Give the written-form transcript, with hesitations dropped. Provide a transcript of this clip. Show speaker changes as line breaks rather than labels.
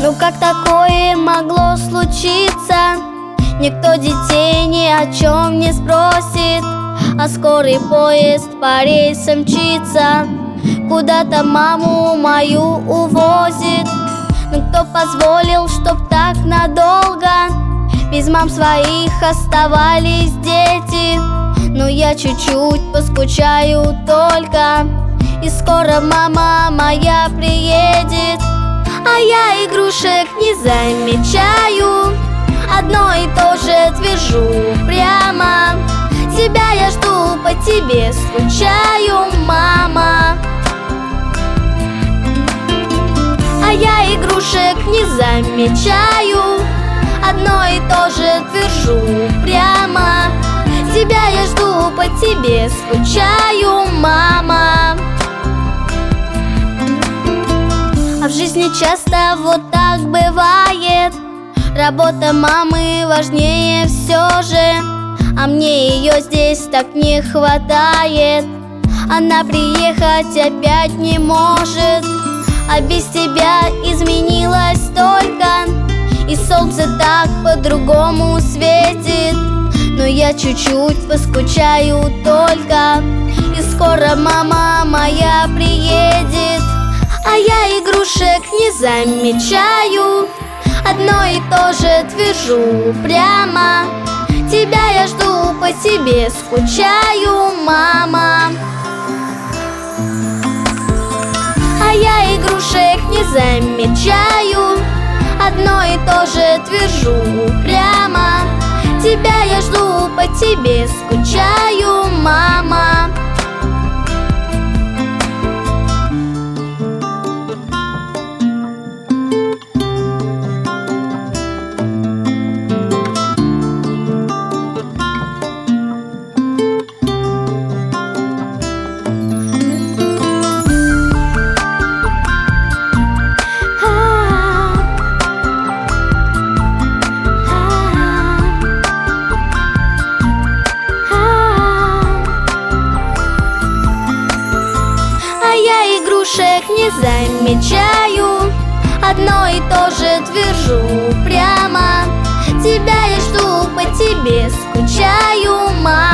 Ну как такое могло случиться? Никто детей ни о чем не спросит, а скорый поезд по рельсам мчится, куда-то маму мою увозит. Ну кто позволил, чтоб так надолго без мам своих оставались дети? Ну я чуть-чуть поскучаю только, и скоро мама моя приедет. А я игрушек не замечаю, одно и то же твержу прямо: тебя я жду, по тебе скучаю, мама. А я игрушек не замечаю, одно и то же твержу прямо: тебя я жду, по тебе скучаю, мама. А в жизни часто вот так бывает, работа мамы важнее все же, а мне ее здесь так не хватает. Она приехать опять не может, а без тебя изменилось столько, и солнце так по-другому светит. Но я чуть-чуть поскучаю только, и скоро мама моя приедет. А я игрушек не замечаю, одно и то же твержу прямо: тебя я жду, по тебе скучаю, мама. А я игрушек не замечаю, одно и то же твержу прямо: тебя я жду, по тебе скучаю, мама. Игрушек не замечаю, одно и то же твержу прямо: тебя я жду, по тебе скучаю, мама.